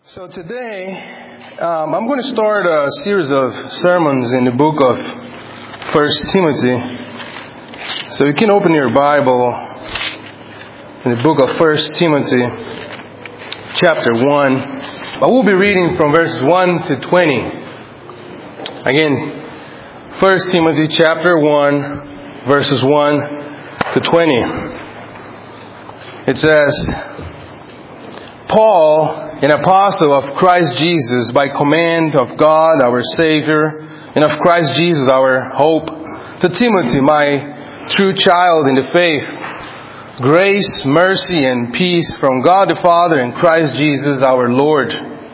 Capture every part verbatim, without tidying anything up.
So today, um, I'm going to start a series of sermons in the book of First Timothy. So you can open your Bible in the book of First Timothy, chapter one. I will be reading from verses one to twenty. Again, First Timothy, chapter one, verses one to twenty. It says, Paul, an apostle of Christ Jesus, by command of God our Savior, and of Christ Jesus our hope, to Timothy, my true child in the faith, grace, mercy, and peace from God the Father and Christ Jesus our Lord.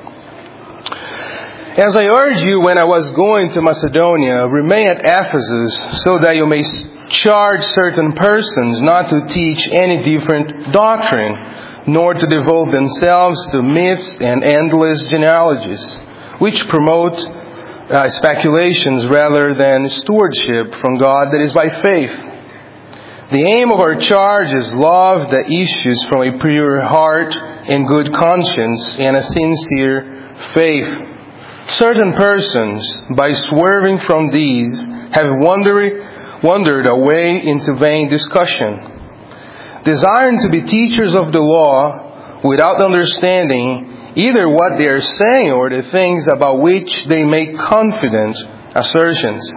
As I urged you when I was going to Macedonia, remain at Ephesus, so that you may charge certain persons not to teach any different doctrine, nor to devote themselves to myths and endless genealogies, which promote uh, speculations rather than stewardship from God that is by faith. The aim of our charge is love that issues from a pure heart and good conscience and a sincere faith. Certain persons, by swerving from these, have wandered, wandered away into vain discussion, desiring to be teachers of the law without understanding either what they are saying or the things about which they make confident assertions.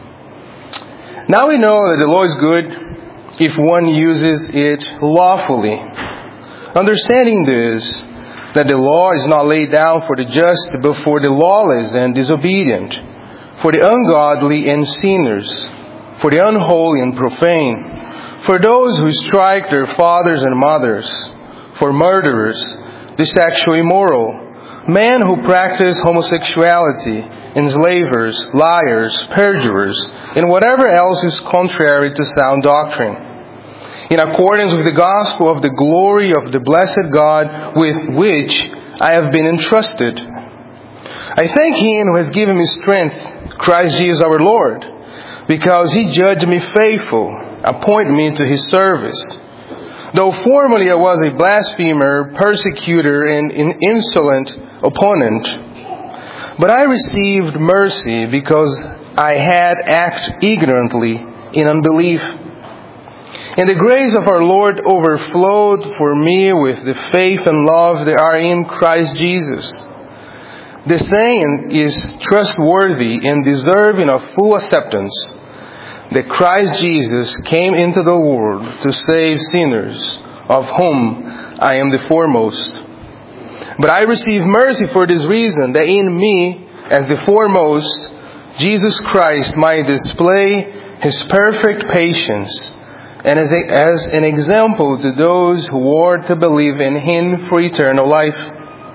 Now we know that the law is good if one uses it lawfully. Understanding this, that the law is not laid down for the just, but for the lawless and disobedient, for the ungodly and sinners, for the unholy and profane, for those who strike their fathers and mothers, for murderers, the sexually immoral, men who practice homosexuality, enslavers, liars, perjurers, and whatever else is contrary to sound doctrine, in accordance with the gospel of the glory of the blessed God with which I have been entrusted. I thank Him who has given me strength, Christ Jesus our Lord, because He judged me faithful, appoint me to His service. Though formerly I was a blasphemer, persecutor, and an insolent opponent, but I received mercy because I had acted ignorantly in unbelief. And the grace of our Lord overflowed for me with the faith and love that are in Christ Jesus. The saying is trustworthy and deserving of full acceptance, that Christ Jesus came into the world to save sinners, of whom I am the foremost. But I receive mercy for this reason, that in me, as the foremost, Jesus Christ might display His perfect patience, and as, a, as an example to those who are to believe in Him for eternal life.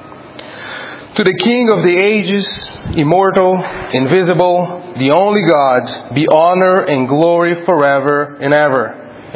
To the King of the ages, immortal, invisible, the only God, be honor and glory forever and ever.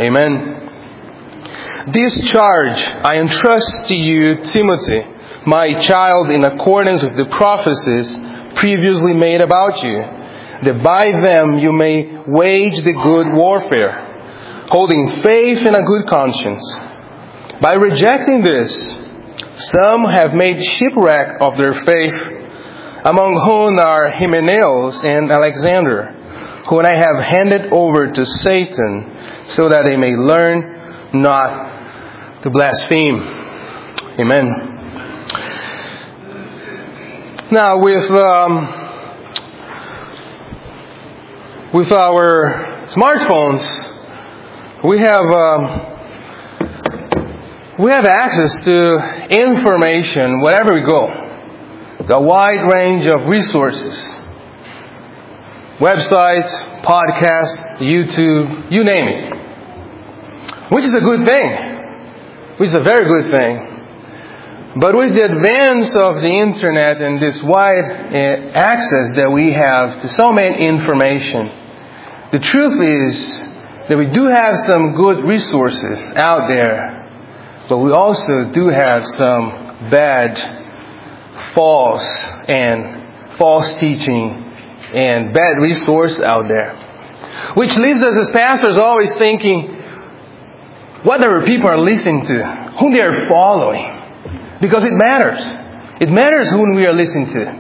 Amen. This charge I entrust to you, Timothy, my child, in accordance with the prophecies previously made about you, that by them you may wage the good warfare, holding faith and a good conscience. By rejecting this, some have made shipwreck of their faith, among whom are Hymenaeus and Alexander, whom I have handed over to Satan, so that they may learn not to blaspheme. Amen. Now, with um, with our smartphones, we have. Um, We have access to information wherever we go. A wide range of resources. Websites, podcasts, YouTube, you name it. Which is a good thing. Which is a very good thing. But with the advance of the internet and this wide uh, access that we have to so many information, the truth is that we do have some good resources out there. But we also do have some bad, false, and false teaching and bad resource out there. Which leaves us as pastors always thinking, what other people are listening to, whom they are following. Because it matters. It matters whom we are listening to.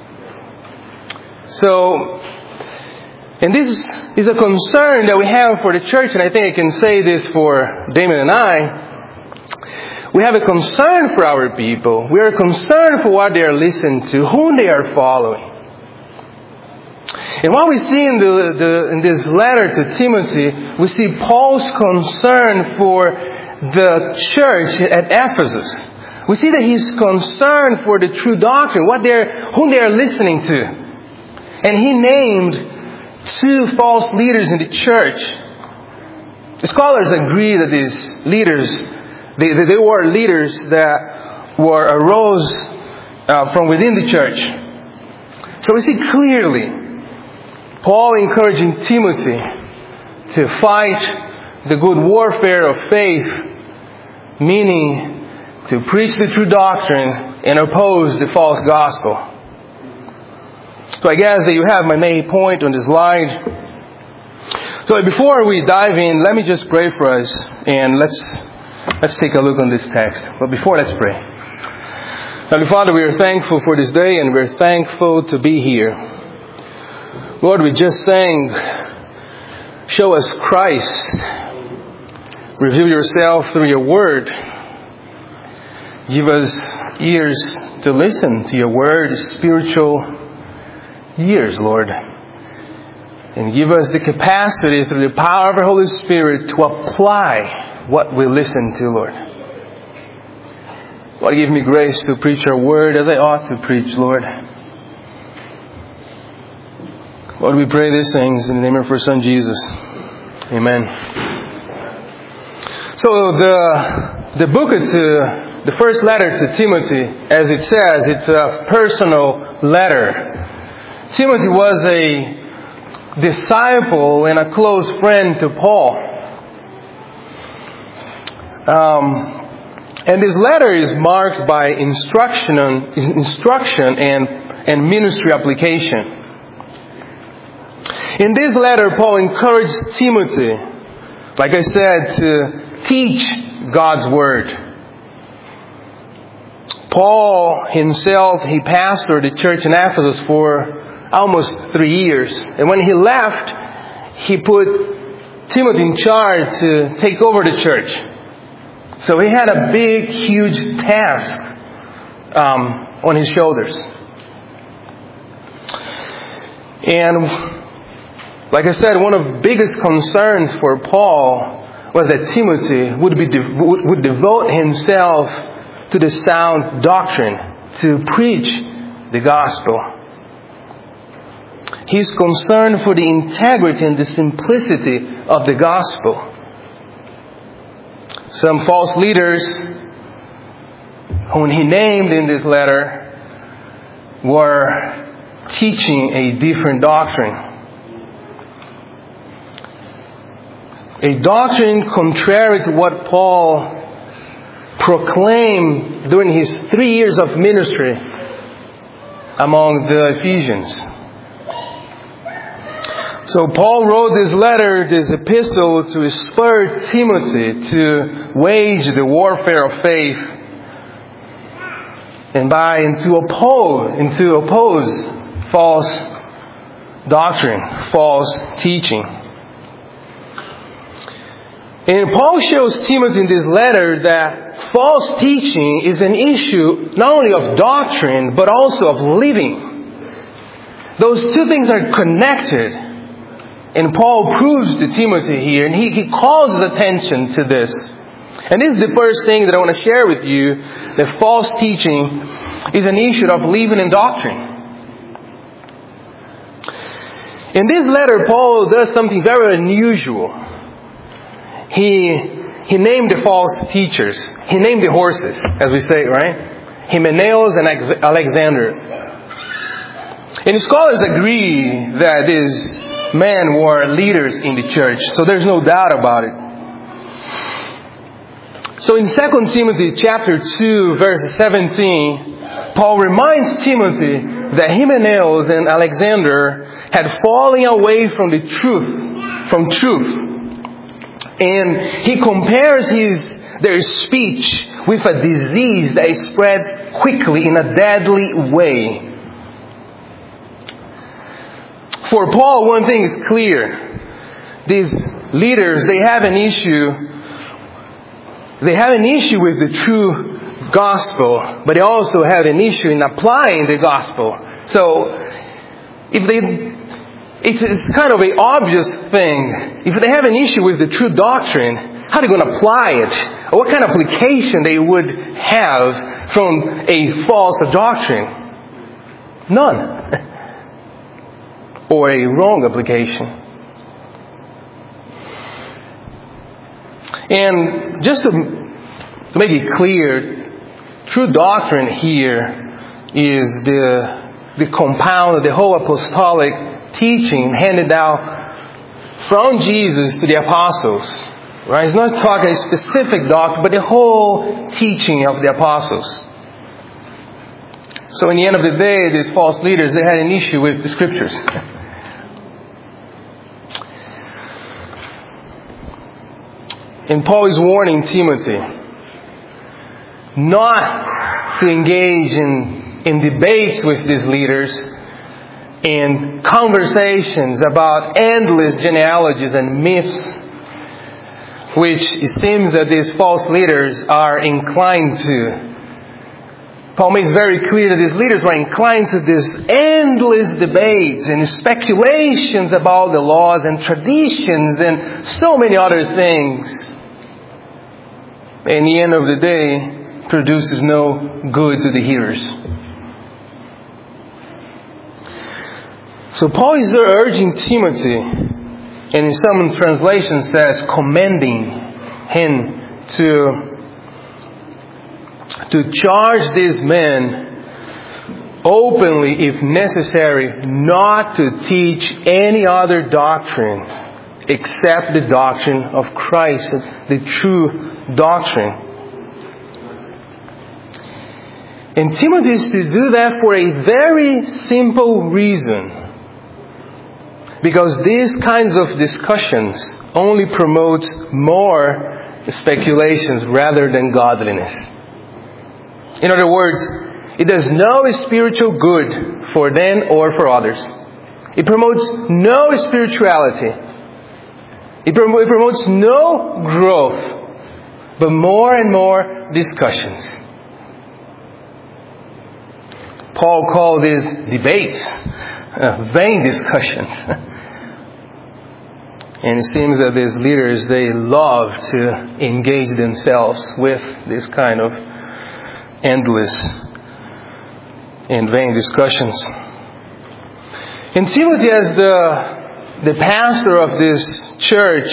So, and this is a concern that we have for the church, and I think I can say this for Damon and I. We have a concern for our people. We are concerned for what they are listening to, whom they are following. And what we see in, the, the, in this letter to Timothy, we see Paul's concern for the church at Ephesus. We see that he's concerned for the true doctrine, what they're, whom they are listening to. And he named two false leaders in the church. The scholars agree that these leaders, they, they were leaders that were arose uh, from within the church. So we see clearly Paul encouraging Timothy to fight the good warfare of faith, meaning to preach the true doctrine and oppose the false gospel. So I guess that you have my main point on the slide. So before we dive in, let me just pray for us, and let's let's take a look on this text. But before, let's pray. Heavenly Father, we are thankful for this day, and we're thankful to be here. Lord, we just sang, show us Christ. Reveal yourself through your word. Give us ears to listen to your word, spiritual ears, Lord. And give us the capacity through the power of the Holy Spirit to apply what we listen to, Lord. Lord, give me grace to preach your word as I ought to preach, Lord. Lord, we pray these things in the name of your Son, Jesus. Amen. So the the book to the first letter to Timothy, as it says, it's a personal letter. Timothy was a disciple and a close friend to Paul. Um, and this letter is marked by instruction, instruction and, and ministry application. In this letter, Paul encouraged Timothy, like I said, to teach God's Word. Paul himself, he pastored the church in Ephesus for almost three years. And when he left, he put Timothy in charge to take over the church. So he had a big, huge task um, on his shoulders. And like I said, one of the biggest concerns for Paul was that Timothy would be de- would devote himself to the sound doctrine, to preach the gospel. He's concerned for the integrity and the simplicity of the gospel. Some false leaders, whom he named in this letter, were teaching a different doctrine. A doctrine contrary to what Paul proclaimed during his three years of ministry among the Ephesians. So Paul wrote this letter, this epistle, to spur Timothy to wage the warfare of faith and by and to oppose and to oppose false doctrine, false teaching. And Paul shows Timothy in this letter that false teaching is an issue not only of doctrine, but also of living. Those two things are connected. And Paul proves to Timothy here, and he, he calls his attention to this. And this is the first thing that I want to share with you, that false teaching is an issue of living and doctrine. In this letter, Paul does something very unusual. He he named the false teachers. He named the horses, as we say, right? Hymenaeus and Alexander. And the scholars agree that these men were leaders in the church, so there's no doubt about it. So in Second Timothy chapter two, verse seventeen, Paul reminds Timothy that Hymenaeus and Alexander had fallen away from the truth, from truth. And he compares his their speech with a disease that spreads quickly in a deadly way. For Paul, one thing is clear. These leaders, they have an issue. They have an issue with the true gospel, but they also have an issue in applying the gospel. So, if they, it's, it's kind of an obvious thing. If they have an issue with the true doctrine, how are they going to apply it? Or what kind of application they would have from a false doctrine? None. Or a wrong application. And just to, to make it clear, true doctrine here is the, the compound, the whole apostolic teaching handed down from Jesus to the apostles. Right? It's not talking a specific doctrine, but the whole teaching of the apostles. So in the end of the day, these false leaders, they had an issue with the Scriptures. And Paul is warning Timothy not to engage in, in debates with these leaders and conversations about endless genealogies and myths, which it seems that these false leaders are inclined to. Paul makes very clear that these leaders were inclined to these endless debates and speculations about the laws and traditions and so many other things. In the end of the day, produces no good to the hearers. So Paul is urging Timothy, and in some translations says commending him to, to charge these men openly, if necessary, not to teach any other doctrine except the doctrine of Christ, the true doctrine. And Timothy is to do that for a very simple reason. Because these kinds of discussions only promote more speculations rather than godliness. In other words, it does no spiritual good for them or for others. It promotes no spirituality. It promotes no growth, but more and more discussions. Paul called these debates uh, vain discussions. And it seems that these leaders, they love to engage themselves with this kind of endless and vain discussions. And Timothy, as the the pastor of this church,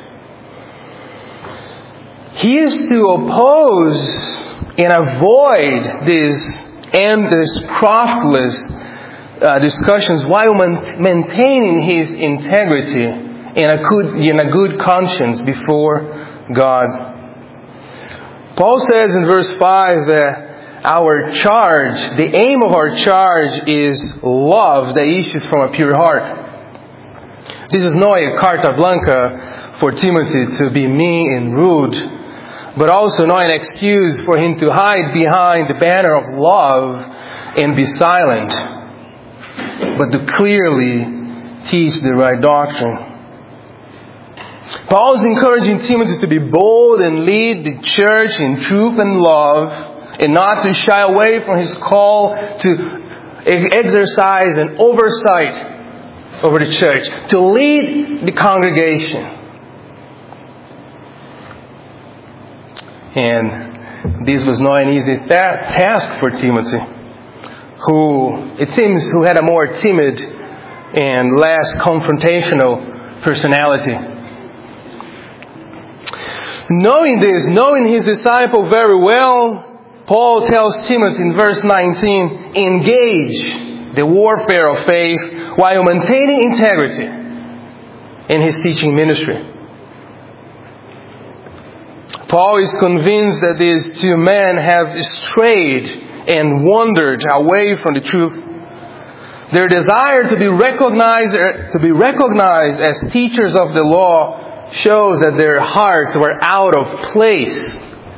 he is to oppose and avoid these endless, profitless uh, discussions while man- maintaining his integrity and a good, in a good conscience before God. Paul says in verse five that our charge, the aim of our charge is love that issues from a pure heart. This is not a carta blanca for Timothy to be mean and rude, but also not an excuse for him to hide behind the banner of love and be silent, but to clearly teach the right doctrine. Paul is encouraging Timothy to be bold and lead the church in truth and love, and not to shy away from his call to exercise an oversight over the church, to lead the congregation. And this was not an easy ta- task for Timothy, who, it seems, who had a more timid and less confrontational personality. Knowing this, knowing his disciple very well, Paul tells Timothy in verse nineteen, engage the warfare of faith while maintaining integrity in his teaching ministry. Paul is convinced that these two men have strayed and wandered away from the truth. Their desire to be recognized, to be recognized as teachers of the law shows that their hearts were out of place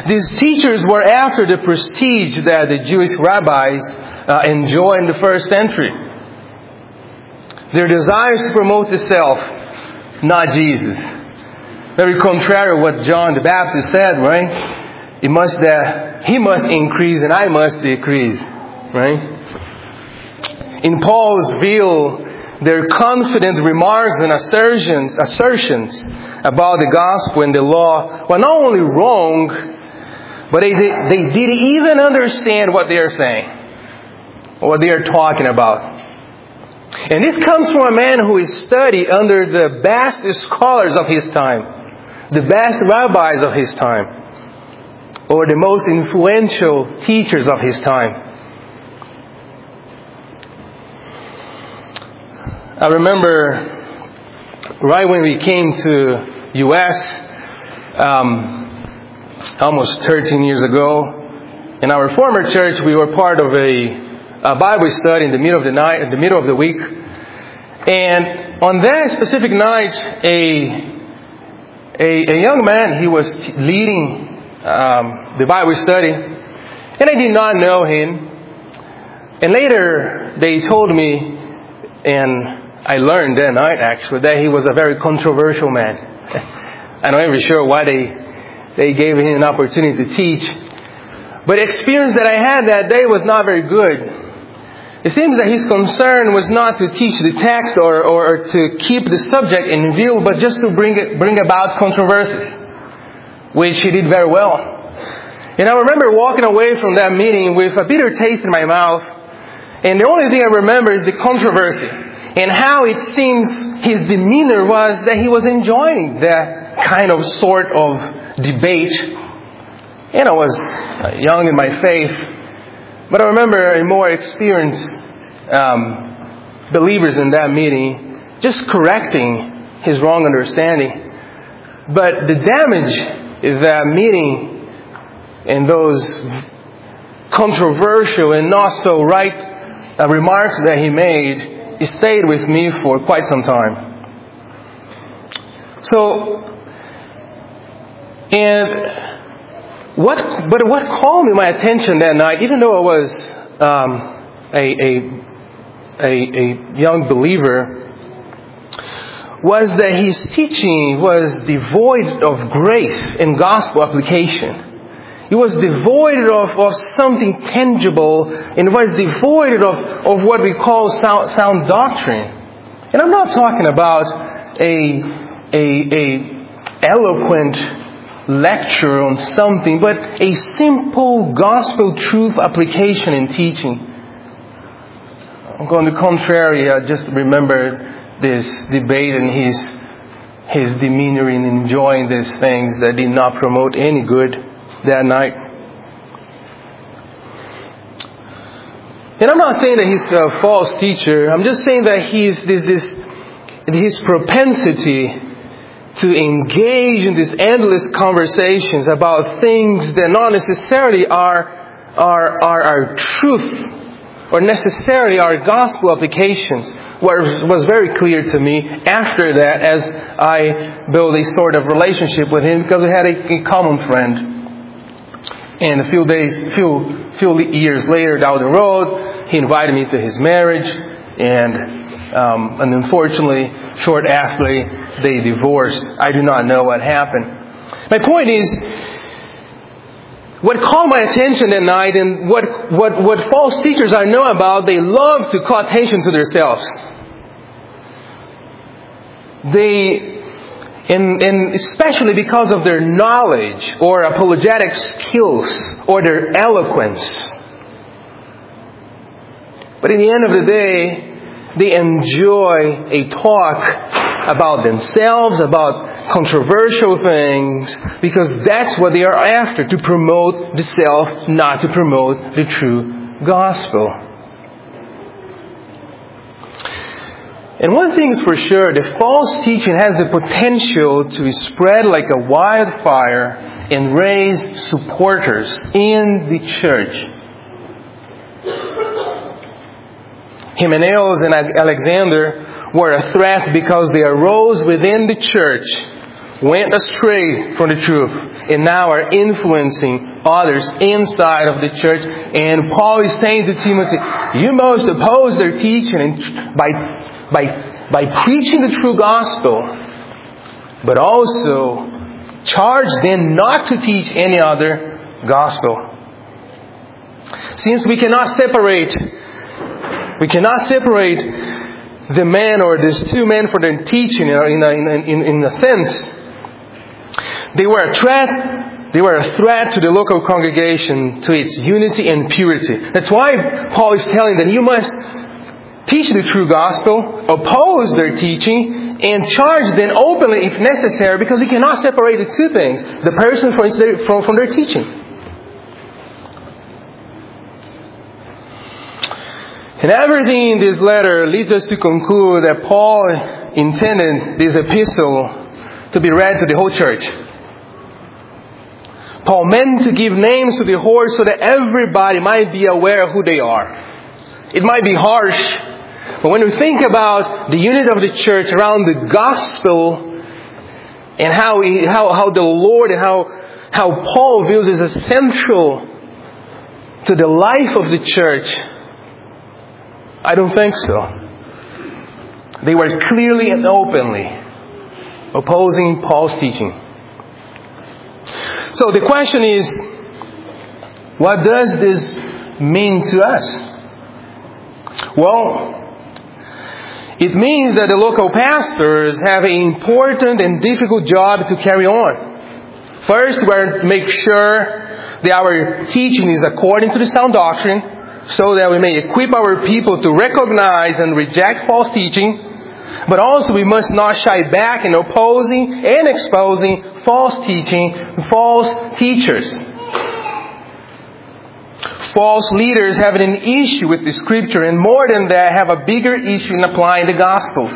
These teachers were after the prestige that the Jewish rabbis uh, enjoyed in the first century. Their desire is to promote the self, not Jesus. Very contrary to what John the Baptist said, right? It must that he must increase and I must decrease, right? In Paul's view, their confident remarks and assertions, assertions about the gospel and the law were not only wrong, but they, they, they didn't even understand what they are saying, or what they are talking about. And this comes from a man who is studied under the best scholars of his time, the best rabbis of his time, or the most influential teachers of his time. I remember right when we came to U S um, almost thirteen years ago, in our former church, we were part of a, a Bible study in the middle of the night, in the middle of the week. And on that specific night, a a, a young man, he was t- leading um, the Bible study, and I did not know him. And later, they told me, and I learned that night actually, that he was a very controversial man. I'm not even sure why they they gave him an opportunity to teach. But the experience that I had that day was not very good. It seems that his concern was not to teach the text or, or, or to keep the subject in view, but just to bring it, bring about controversies, which he did very well. And I remember walking away from that meeting with a bitter taste in my mouth, and the only thing I remember is the controversy. And how it seems his demeanor was that he was enjoying that kind of sort of debate. And I was young in my faith. But I remember a more experienced um, believers in that meeting just correcting his wrong understanding. But the damage of that meeting and those controversial and not so right uh, remarks that he made, it stayed with me for quite some time. So, and what, but what called me my attention that night, even though I was um, a, a a a young believer, was that his teaching was devoid of grace and gospel application. It was devoid of, of something tangible, and was devoid of, of what we call sound, sound doctrine. And I'm not talking about a, a, a eloquent lecture on something, but a simple gospel truth application and teaching. On the contrary, I just remembered this debate and his, his demeanor in enjoying these things that did not promote any good that night. And I'm not saying that he's a false teacher. I'm just saying that he's this this his propensity to engage in these endless conversations about things that not necessarily are are are, are truth or necessarily are gospel applications was, was very clear to me after that, as I built a sort of relationship with him, because we had a, a common friend. And a few days, few few years later down the road, he invited me to his marriage, and um, and unfortunately, short after they divorced. I do not know what happened. My point is, what caught my attention that night, and what what what false teachers I know about, they love to call attention to themselves. They. And, and especially because of their knowledge or apologetic skills or their eloquence. But in the end of the day, they enjoy a talk about themselves, about controversial things, because that's what they are after, to promote the self, not to promote the true gospel. And one thing is for sure, the false teaching has the potential to spread like a wildfire and raise supporters in the church. Hymenaeus and Alexander were a threat because they arose within the church, went astray from the truth, and now are influencing others inside of the church. And Paul is saying to Timothy, you must oppose their teaching and by, by, by preaching the true gospel, but also charge them not to teach any other gospel. Since we cannot separate, we cannot separate the man or these two men for their teaching in a, in, a, in, in a sense, they were a threat. They were a threat to the local congregation, to its unity and purity. That's why Paul is telling them, you must teach the true gospel, oppose their teaching, and charge them openly if necessary, because you cannot separate the two things, the person from their, from, from their teaching. And everything in this letter leads us to conclude that Paul intended this epistle to be read to the whole church. Paul meant to give names to the whore so that everybody might be aware of who they are. It might be harsh, but when we think about the unity of the church around the gospel and how he, how, how the Lord and how, how Paul views it as central to the life of the church, I don't think so. They were clearly and openly opposing Paul's teaching. So the question is, what does this mean to us? Well, it means that the local pastors have an important and difficult job to carry on. First, we are to make sure that our teaching is according to the sound doctrine, so that we may equip our people to recognize and reject false teaching. But also we must not shy back in opposing and exposing false teaching, false teachers. False leaders have an issue with the Scripture, and more than that, have a bigger issue in applying the gospel.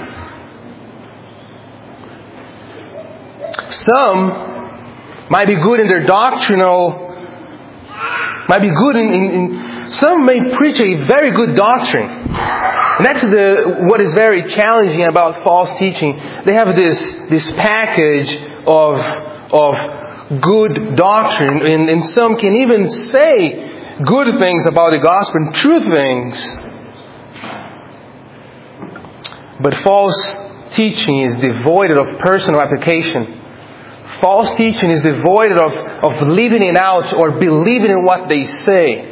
Some might be good in their doctrinal, might be good in, in, in some may preach a very good doctrine. And that's the what is very challenging about false teaching. They have this this package of of good doctrine, and, and some can even say good things about the gospel and true things. But false teaching is devoid of personal application. False teaching is devoid of, of living it out or believing in what they say.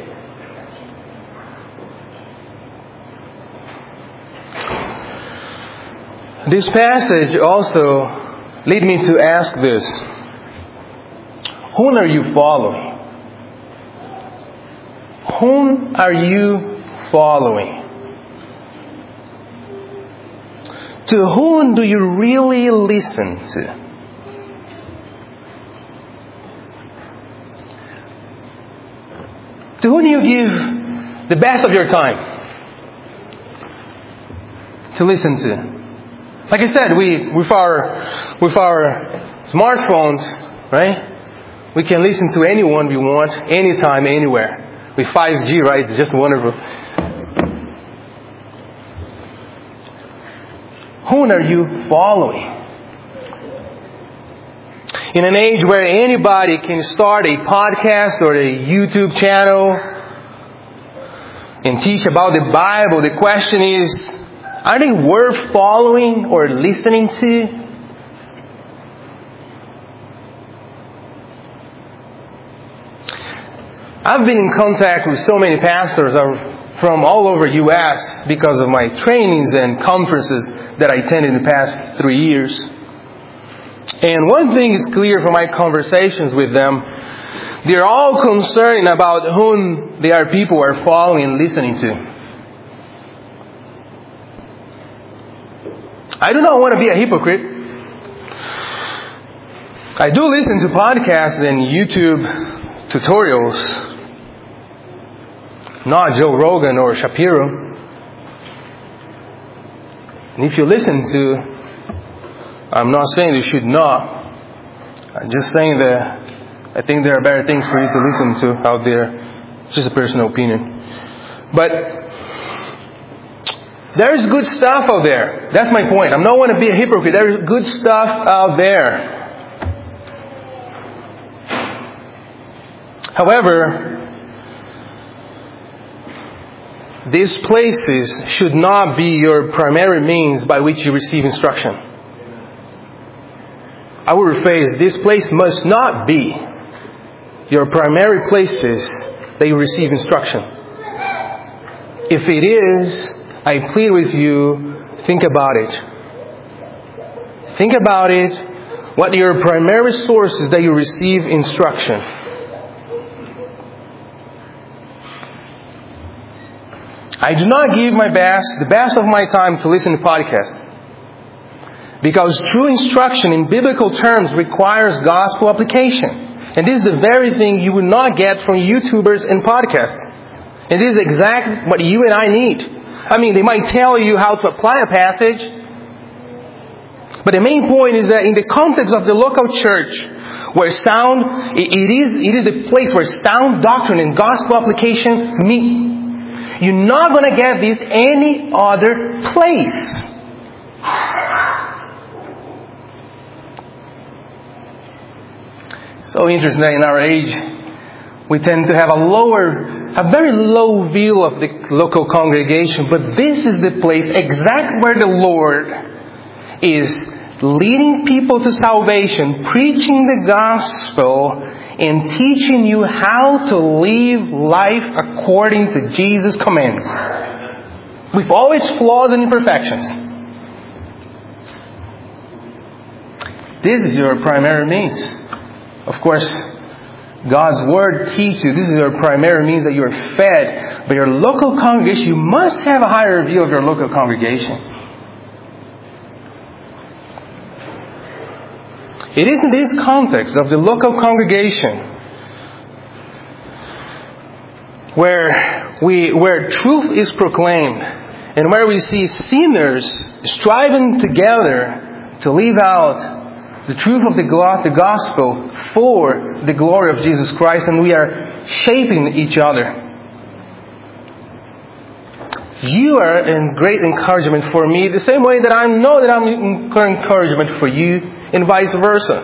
This passage also led me to ask this. Whom are you following? Whom are you following? To whom do you really listen to? To whom do you give the best of your time to listen to? Like I said, we with our with our smartphones, right? We can listen to anyone we want, anytime, anywhere. With five G, right? It's just wonderful. Whom are you following? In an age where anybody can start a podcast or a YouTube channel and teach about the Bible, the question is, are they worth following or listening to? I've been in contact with so many pastors from all over U S because of my trainings and conferences that I attended in the past three years. And one thing is clear from my conversations with them. They're all concerned about whom they are people are following and listening to. I do not want to be a hypocrite. I do listen to podcasts and YouTube tutorials. Not Joe Rogan or Shapiro. And if you listen to, I'm not saying you should not. I'm just saying that I think there are better things for you to listen to out there. It's just a personal opinion. But there's good stuff out there. That's my point. I don't want to be a hypocrite. There's good stuff out there. However, these places should not be your primary means by which you receive instruction. I will rephrase, this place must not be your primary places that you receive instruction. If it is, I plead with you, think about it. Think about it, what are your primary sources that you receive instruction. I do not give my best, the best of my time to listen to podcasts. Because true instruction in biblical terms requires gospel application. And this is the very thing you will not get from YouTubers and podcasts. And this is exactly what you and I need. I mean, they might tell you how to apply a passage. But the main point is that in the context of the local church, where sound, it is, it is the place where sound doctrine and gospel application meet. You're not going to get this any other place. So interesting that in our age, we tend to have a lower, a very low view of the local congregation. But this is the place exactly where the Lord is leading people to salvation, preaching the gospel, and teaching you how to live life according to Jesus' commands. With all its flaws and imperfections. This is your primary means. Of course, God's Word teaches you this is your primary means that you are fed. But your local congregation, you must have a higher view of your local congregation. It is in this context of the local congregation where we, where truth is proclaimed and where we see sinners striving together to live out the truth of the gospel for the glory of Jesus Christ, and we are shaping each other. You are a great encouragement for me, the same way that I know that I'm an encouragement for you, and vice versa.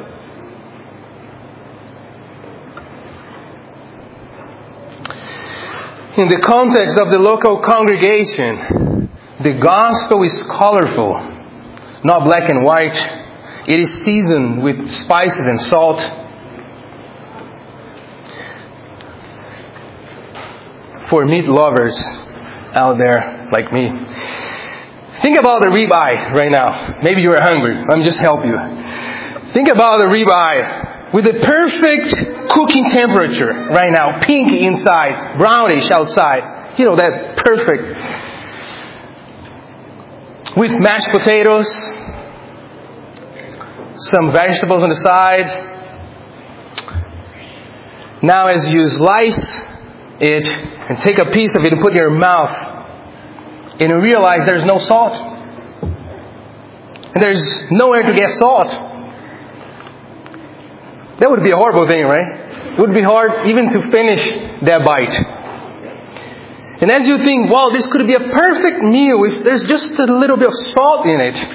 In the context of the local congregation, the gospel is colorful, not black and white. It is seasoned with spices and salt. For meat lovers out there like me, think about the ribeye right now. Maybe you are hungry. Let me just help you. Think about the ribeye with the perfect cooking temperature right now. Pink inside, brownish outside. You know, that perfect. With mashed potatoes, some vegetables on the side. Now as you slice it and take a piece of it and put it in your mouth, and you realize there's no salt. And there's nowhere to get salt. That would be a horrible thing, right? It would be hard even to finish that bite. And as you think, wow, this could be a perfect meal if there's just a little bit of salt in it.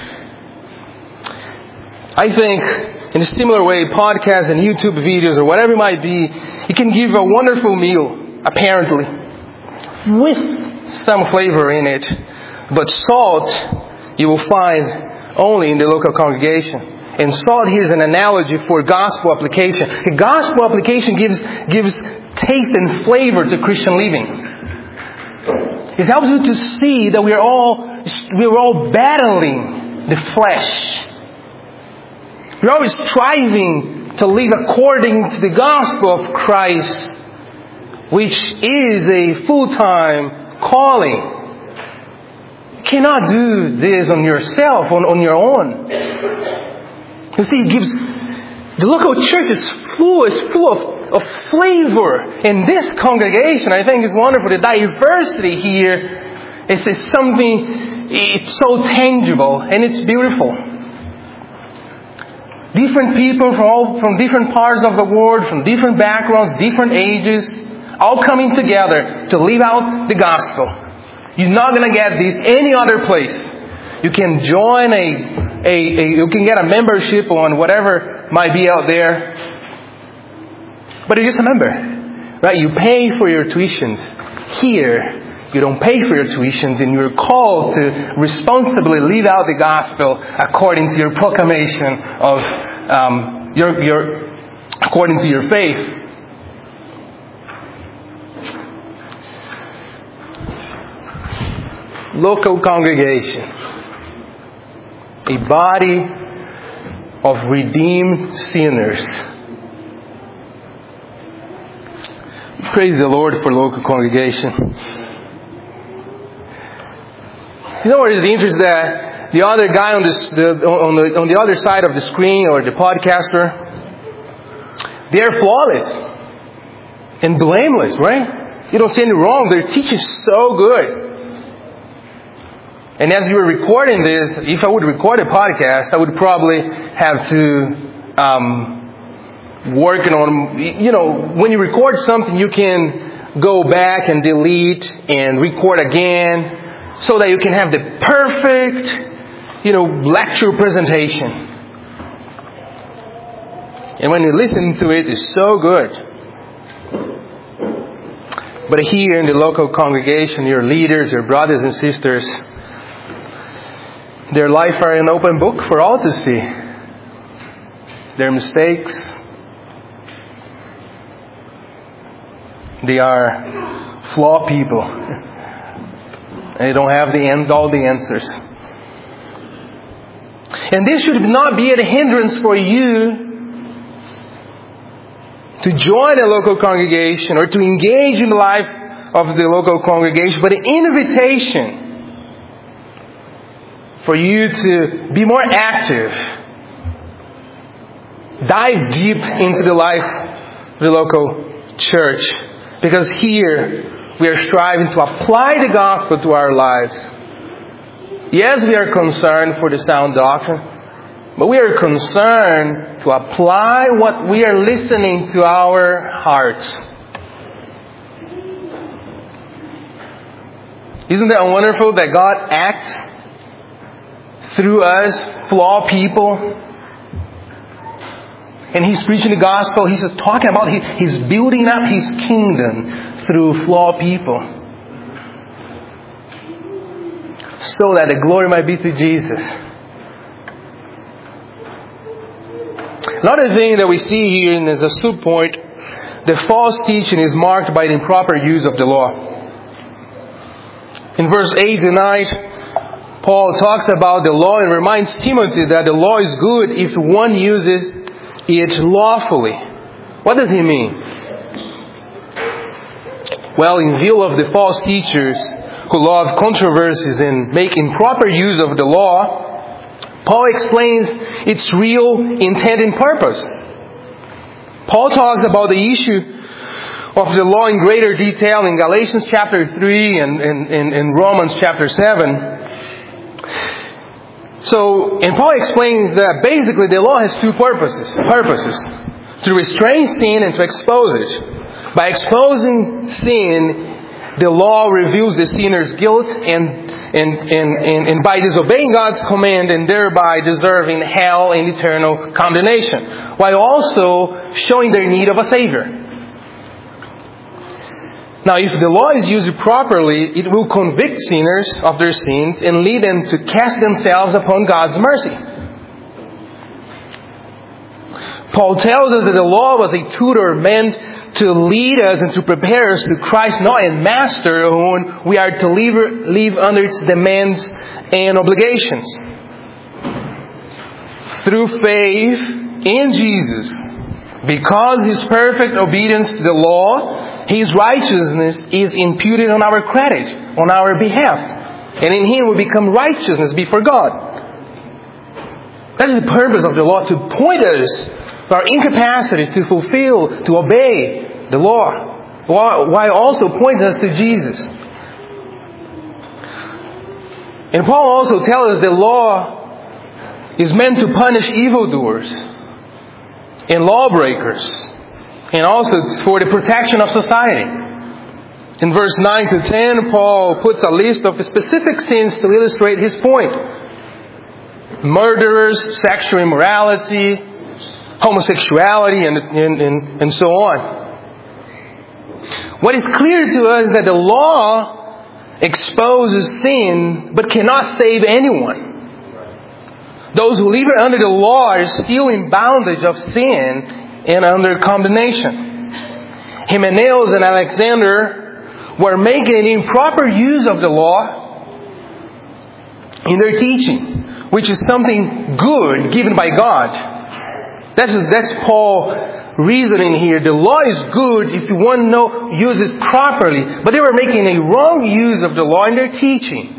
I think in a similar way, podcasts and YouTube videos or whatever it might be, it can give a wonderful meal, apparently, with some flavor in it. But salt, you will find only in the local congregation. And salt here is an analogy for gospel application. The gospel application gives gives taste and flavor to Christian living. It helps you to see that we are all we are all battling the flesh. We're always striving to live according to the gospel of Christ, which is a full-time calling. You cannot do this on yourself, on, on your own. You see, it gives the local church is full, is full of, of flavor. And this congregation, I think, is wonderful. The diversity here is, is something, it's so tangible and it's beautiful. Different people from all from different parts of the world, from different backgrounds, different ages, all coming together to live out the gospel. You're not going to get this any other place. You can join a, a, a you can get a membership on whatever might be out there. But just remember, Right? You pay for your tuitions. Here, you don't pay for your tuitions, and you're called to responsibly live out the gospel according to your proclamation of um, your your according to your faith. Local congregation, a body of redeemed sinners. Praise the Lord for local congregation. You know what is interesting? That the other guy on this, the, on the on the other side of the screen, or the podcaster, they are flawless and blameless, right? You don't see anything wrong. Their teaching is so good. And as you were recording this, if I would record a podcast, I would probably have to um, work on, you know, when you record something, you can go back and delete and record again so that you can have the perfect, you know, lecture presentation. And when you listen to it, it's so good. But here in the local congregation, your leaders, your brothers and sisters, their life are an open book for all to see. Their mistakes. They are flawed people. They don't have the end, all the answers. And this should not be a hindrance for you to join a local congregation or to engage in the life of the local congregation, but an invitation for you to be more active. Dive deep into the life of the local church. Because here we are striving to apply the gospel to our lives. Yes, we are concerned for the sound doctrine, but we are concerned to apply what we are listening to our hearts. Isn't that wonderful that God acts through us, flawed people? And He's preaching the gospel. He's talking about he, He's building up His kingdom through flawed people. So that the glory might be to Jesus. Another thing that we see here, and as a sub-point, the false teaching is marked by the improper use of the law. In verse eight to nine, Paul talks about the law and reminds Timothy that the law is good if one uses it lawfully. What does he mean? Well, in view of the false teachers who love controversies and make improper use of the law, Paul explains its real intent and purpose. Paul talks about the issue of the law in greater detail in Galatians chapter three and in Romans chapter seven. So, and Paul explains that basically the law has two purposes. Purposes. To restrain sin and to expose it. By exposing sin, the law reveals the sinner's guilt and, and, and, and, and by disobeying God's command and thereby deserving hell and eternal condemnation. While also showing their need of a Savior. Now, if the law is used properly, it will convict sinners of their sins and lead them to cast themselves upon God's mercy. Paul tells us that the law was a tutor meant to lead us and to prepare us to Christ, not a master whom we are to live, live under its demands and obligations. Through faith in Jesus, because His perfect obedience to the law, His righteousness is imputed on our credit, on our behalf. And in Him we become righteousness before God. That is the purpose of the law, to point us to our incapacity to fulfill, to obey the law, while also pointing us to Jesus. And Paul also tells us the law is meant to punish evildoers and lawbreakers, and also for the protection of society. In verse nine to ten, Paul puts a list of specific sins to illustrate his point. Murderers, sexual immorality, homosexuality, and, and, and, and so on. What is clear to us is that the law exposes sin, but cannot save anyone. Those who live under the law are still in bondage of sin and under condemnation. Hymenaeus and Alexander were making an improper use of the law in their teaching, which is something good given by God. That's, that's Paul's reasoning here. The law is good if you want to know, use it properly. But they were making a wrong use of the law in their teaching.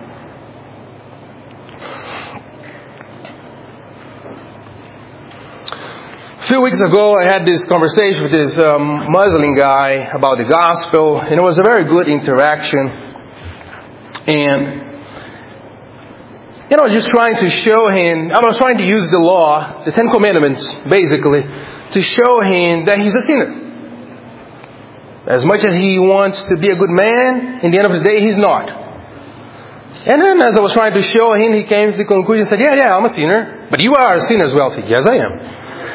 A few weeks ago, I had this conversation with this um, Muslim guy about the gospel, and it was a very good interaction. And, you know, just trying to show him, I was trying to use the law, the Ten Commandments, basically, to show him that he's a sinner. As much as he wants to be a good man, in the end of the day, he's not. And then as I was trying to show him, he came to the conclusion and said, yeah, yeah, I'm a sinner. But you are a sinner as well. I said, yes, I am.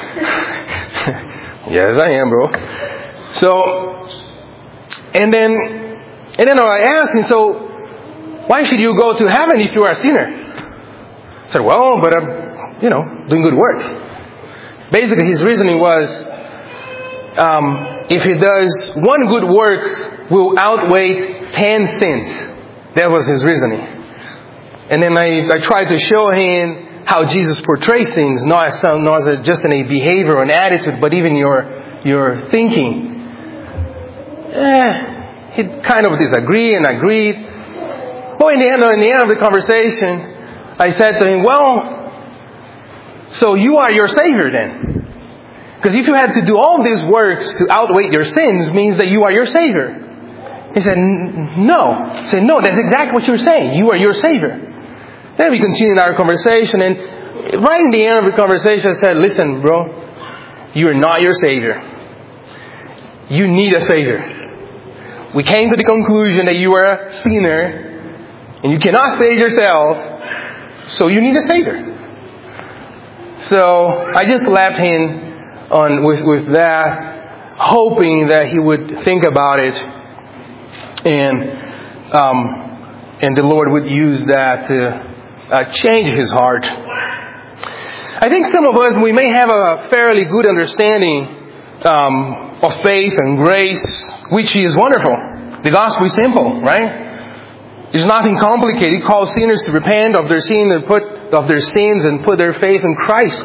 Yes, I am, bro. So, and then, and then I asked him, so, why should you go to heaven if you are a sinner? I said, well, but I'm, you know, doing good works. Basically, his reasoning was, um, if he does one good work, will outweigh ten sins. That was his reasoning. And then I, I tried to show him how Jesus portrays things, not as, some, not as just in a behavior or an attitude, but even your your thinking. Eh, he kind of disagreed and agreed. Well, in the end, in the end of the conversation, I said to him, well, so you are your Savior then. Because if you had to do all these works to outweigh your sins, means that you are your Savior. He said, no. I said, no, that's exactly what you're saying. You are your Savior. Then we continued our conversation, and right in the end of the conversation, I said, listen, bro, you are not your Savior. You need a Savior. We came to the conclusion that you are a sinner, and you cannot save yourself, so you need a Savior. So I just left him on with, with that, hoping that he would think about it, and um, and the Lord would use that to Uh, change his heart. I think some of us, we may have a fairly good understanding um, of faith and grace, which is wonderful. The gospel is simple, right? There's nothing complicated. It calls sinners to repent of their sin and put of their sins and put their faith in Christ.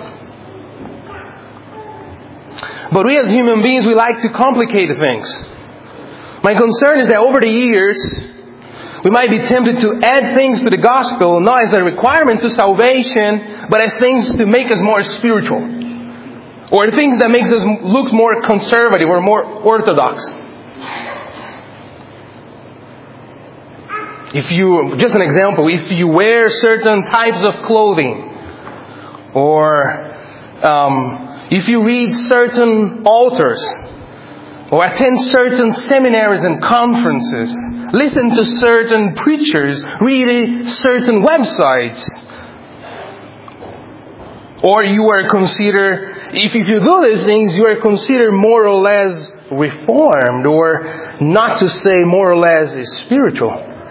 But we as human beings, we like to complicate things. My concern is that over the years, we might be tempted to add things to the gospel, not as a requirement to salvation, but as things to make us more spiritual. Or things that makes us look more conservative or more orthodox. If you, just an example, if you wear certain types of clothing, or um, if you read certain authors, or attend certain seminaries and conferences, listen to certain preachers, read certain websites, or you are considered, if, if you do these things, you are considered more or less reformed, or not to say more or less spiritual.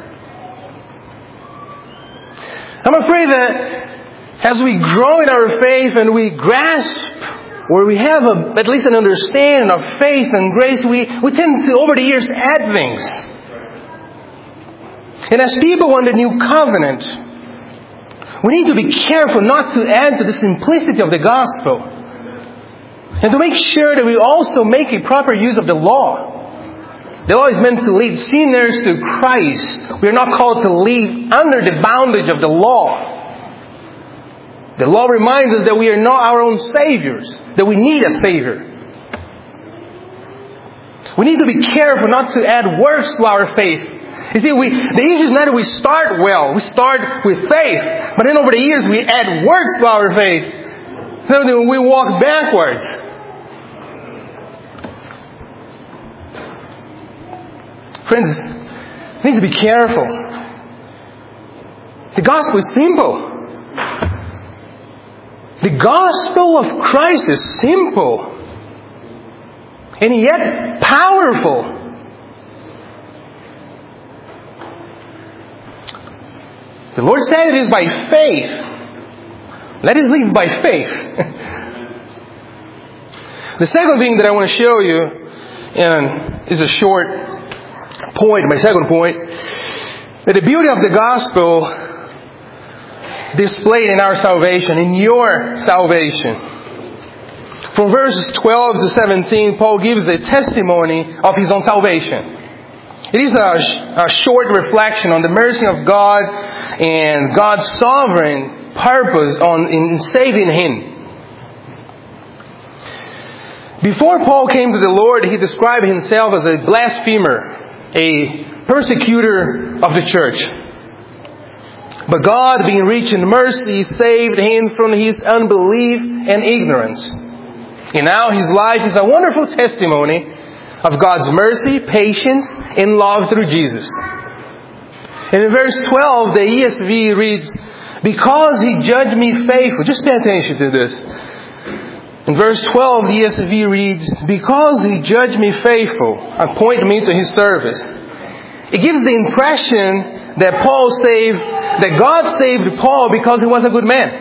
I'm afraid that as we grow in our faith and we grasp, or we have a, at least an understanding of faith and grace, we, we tend to, over the years, add things. And as people on the new covenant, we need to be careful not to add to the simplicity of the gospel. And to make sure that we also make a proper use of the law. The law is meant to lead sinners to Christ. We are not called to live under the bondage of the law. The law reminds us that we are not our own saviors, that we need a Savior. We need to be careful not to add works to our faith. You see, we, the issue is not that we start well. We start with faith. But then over the years we add works to our faith. So then we walk backwards. Friends, we need to be careful. The gospel is simple. The gospel of Christ is simple. And yet powerful. The Lord said it is by faith. Let us live by faith. The second thing that I want to show you, and is a short point, my second point, that the beauty of the gospel displayed in our salvation, in your salvation. From verses twelve to seventeen, Paul gives a testimony of his own salvation. It is a, a short reflection on the mercy of God and God's sovereign purpose on in saving him. Before Paul came to the Lord, he described himself as a blasphemer, a persecutor of the church. But God, being rich in mercy, saved him from his unbelief and ignorance. And now his life is a wonderful testimony of God's mercy, patience, and love through Jesus. And in verse twelve, the E S V reads, because He judged me faithful. Just pay attention to this. In verse twelve, the E S V reads, because He judged me faithful, appoint me to His service. It gives the impression that Paul saved, that God saved Paul because he was a good man.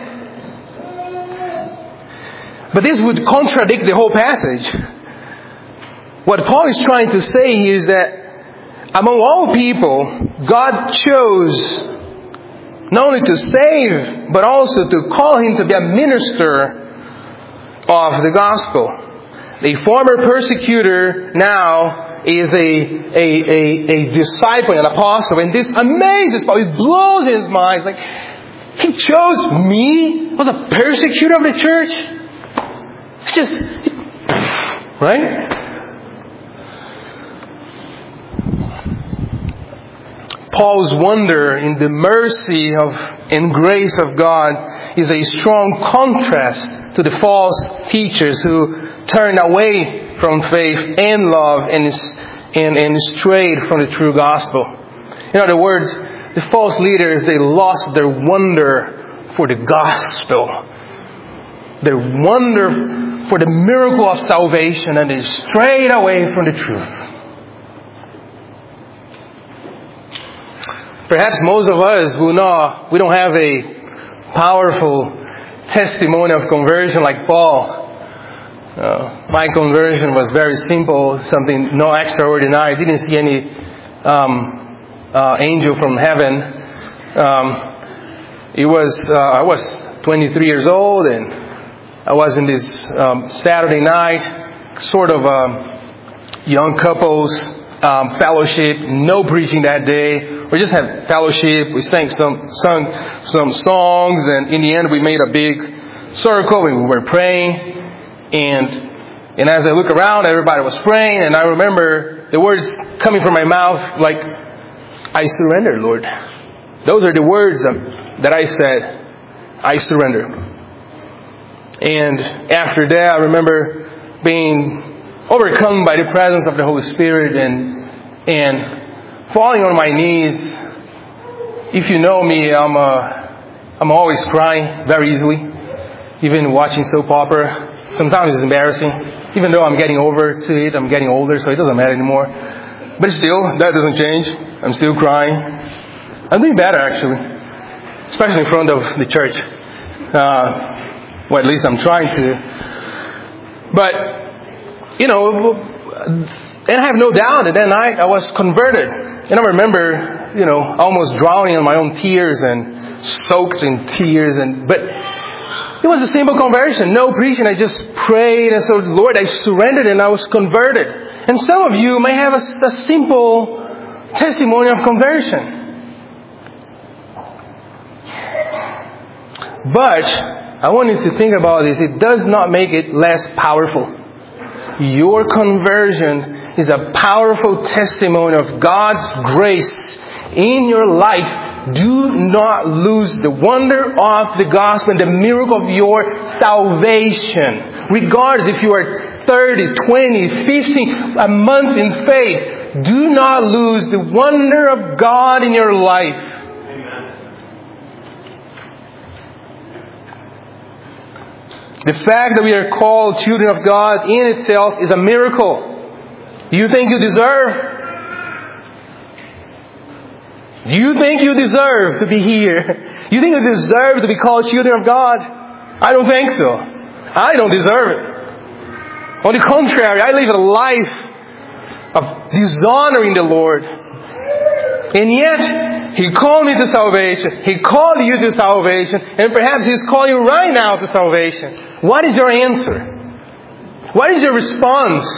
But this would contradict the whole passage. What Paul is trying to say here is that among all people, God chose not only to save, but also to call him to be a minister of the gospel. The former persecutor now is a, a, a, a disciple, an apostle. And this amazes Paul. It blows his mind. Like, he chose me? Was a persecutor of the church? It's just, right? Paul's wonder in the mercy of and grace of God is a strong contrast to the false teachers who turned away from faith and love and, and, and strayed from the true gospel. In other words, the false leaders, they lost their wonder for the gospel. Their wonder for the miracle of salvation, and they strayed away from the truth. Perhaps most of us will know we don't have a powerful testimony of conversion like Paul. Uh, my conversion was very simple, something no extraordinary. I didn't see any um, uh, angel from heaven. Um, it was uh, I was twenty-three years old, and I was in this um, Saturday night, sort of um, young couples um, fellowship. No preaching that day. We just had fellowship. We sang some sung some songs, and in the end, we made a big circle. We were praying. And and as I look around, everybody was praying, and I remember the words coming from my mouth like, I surrender, Lord. Those are the words that I said, I surrender. And after that, I remember being overcome by the presence of the Holy Spirit and and falling on my knees. If you know me, I'm uh, I'm always crying very easily, even watching soap opera. Sometimes it's embarrassing. Even though I'm getting over to it, I'm getting older, so it doesn't matter anymore. But still, that doesn't change. I'm still crying. I'm doing better, actually. Especially in front of the church. Uh, well, at least I'm trying to. But, you know, and I have no doubt that that night I was converted. And I remember, you know, almost drowning in my own tears and soaked in tears. And but it was a simple conversion. No preaching. I just prayed and said, Lord, I surrendered and I was converted. And some of you may have a, a simple testimony of conversion. But I want you to think about this. It does not make it less powerful. Your conversion is a powerful testimony of God's grace in your life. Do not lose the wonder of the gospel and the miracle of your salvation. Regardless if you are thirty, twenty, fifteen, a month in faith, do not lose the wonder of God in your life. The fact that we are called children of God in itself is a miracle. You think you deserve? Do you think you deserve to be here? You think you deserve to be called children of God? I don't think so. I don't deserve it. On the contrary, I live a life of dishonoring the Lord. And yet, He called me to salvation. He called you to salvation. And perhaps He's calling you right now to salvation. What is your answer? What is your response?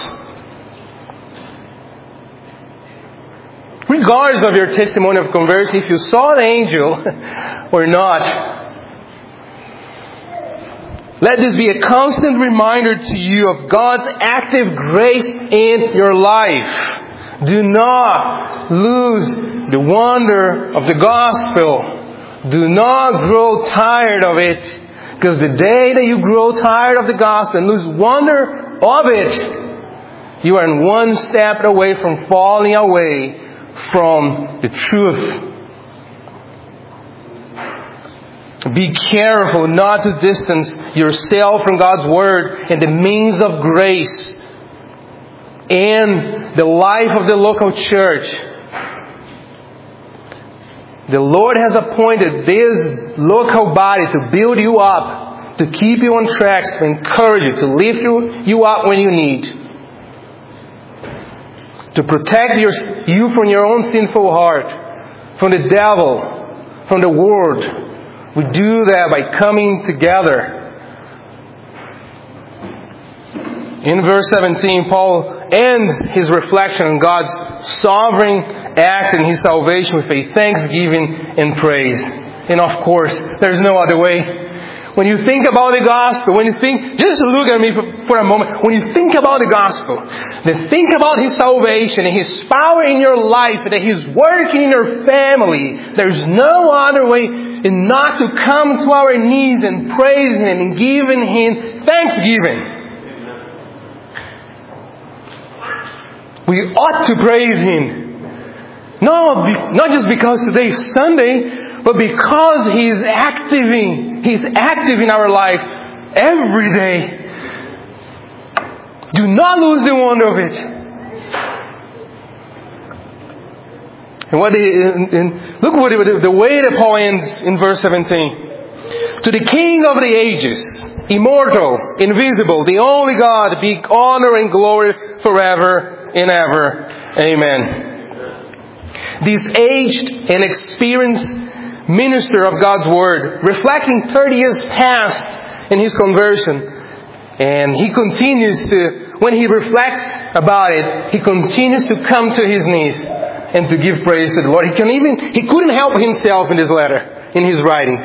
Regardless of your testimony of conversion, if you saw the angel or not, let this be a constant reminder to you of God's active grace in your life. Do not lose the wonder of the gospel. Do not grow tired of it. Because the day that you grow tired of the gospel and lose wonder of it, you are one step away from falling away from the truth. Be careful not to distance yourself from God's Word and the means of grace and the life of the local church. The Lord has appointed this local body to build you up, to keep you on track, to encourage you, to lift you, you up when you need, to protect your, you from your own sinful heart, from the devil, from the world. We do that by coming together. In verse seventeen, Paul ends his reflection on God's sovereign act in His salvation with a thanksgiving and praise. And of course, there's no other way. When you think about the gospel, when you think, just look at me for, for a moment. When you think about the gospel, then think about His salvation and His power in your life, that He's working in your family. There's no other way than not to come to our knees and praise Him and giving Him thanksgiving. We ought to praise Him. No, not just because today is Sunday, but because He is active in, He's active in our life every day. Do not lose the wonder of it. And what? And, and look what it, the way that Paul ends in verse seventeen. To the King of the ages, immortal, invisible, the only God, be honor and glory forever and ever. Amen. This aged and experienced minister of God's Word, reflecting thirty years past in his conversion, and he continues to, when he reflects about it, he continues to come to his knees and to give praise to the Lord. He can even, he couldn't help himself in this letter, in his writing.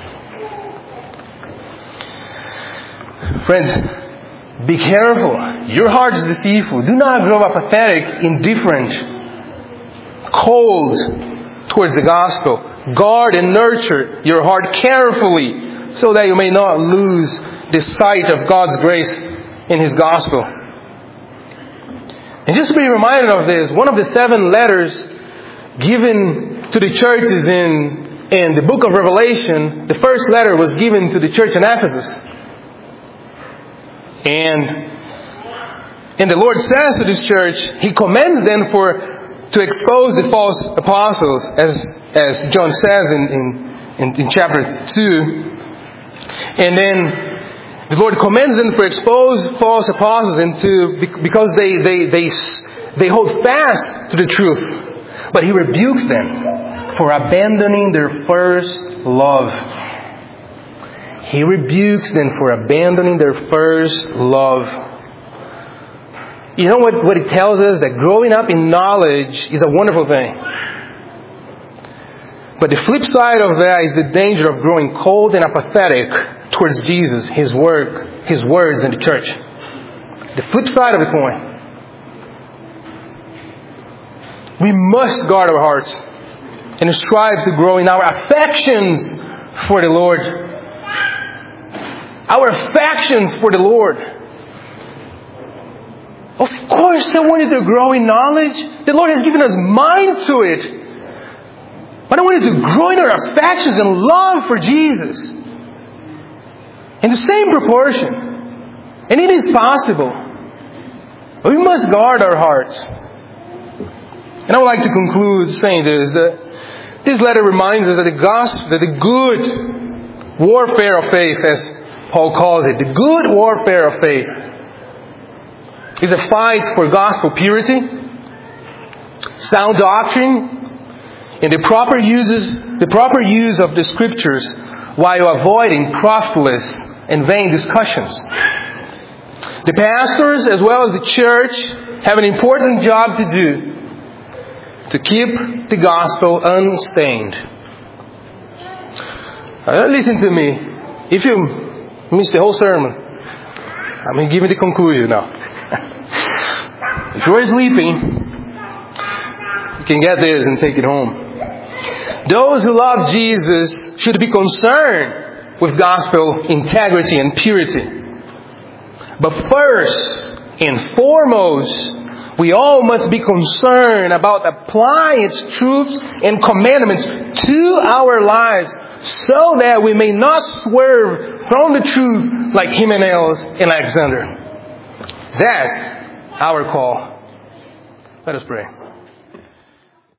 Friends, be careful. Your heart is deceitful. Do not grow apathetic, indifferent, cold towards the gospel. Guard and nurture your heart carefully so that you may not lose the sight of God's grace in His gospel. And just to be reminded of this, one of the seven letters given to the churches in, in the book of Revelation, the first letter was given to the church in Ephesus. And, and the Lord says to this church, He commends them for to expose the false apostles, as as John says in, in, in chapter two. And then the Lord commends them for expose false apostles into because they, they, they, they hold fast to the truth. But He rebukes them for abandoning their first love. He rebukes them for abandoning their first love. You know what, what it tells us? That growing up in knowledge is a wonderful thing. But the flip side of that is the danger of growing cold and apathetic towards Jesus, His work, His words in the church. The flip side of the coin. We must guard our hearts and strive to grow in our affections for the Lord. Our affections for the Lord. Of course, I want you to grow in knowledge. The Lord has given us mind to it. But I want you to grow in our affections and love for Jesus. In the same proportion. And it is possible. But we must guard our hearts. And I would like to conclude saying this, that This letter reminds us that the gospel, that the good warfare of faith, as Paul calls it, the good warfare of faith, is a fight for gospel purity, sound doctrine, and the proper uses, the proper use of the Scriptures while avoiding profitless and vain discussions. The pastors, as well as the church, have an important job to do to keep the gospel unstained. Uh, listen to me. If you missed the whole sermon, I'm going to give you the conclusion now. If you're sleeping, you can get this and take it home. Those who love Jesus should be concerned with gospel integrity and purity. But first and foremost, we all must be concerned about applying its truths and commandments to our lives so that we may not swerve from the truth like Hymenaeus and Alexander. That's our call. Let us pray.